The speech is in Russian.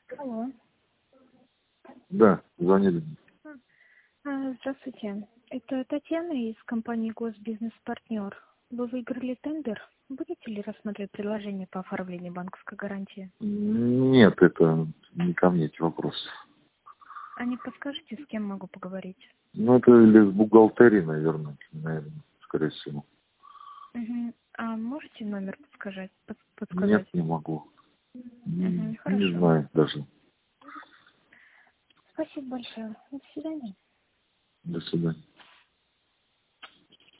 Алло. Да, звонили. Здравствуйте. Это Татьяна из компании Госбизнес-партнер. Вы выиграли тендер. Будете ли рассмотреть предложение по оформлению банковской гарантии? Нет, это не ко мне эти вопросы. А не подскажете, с кем могу поговорить? Ну, это или с бухгалтерией, наверное, скорее всего. Угу. А можете номер подсказать? Нет, не могу. Угу, Не хорошо. знаю даже. Спасибо большое. До свидания. До свидания.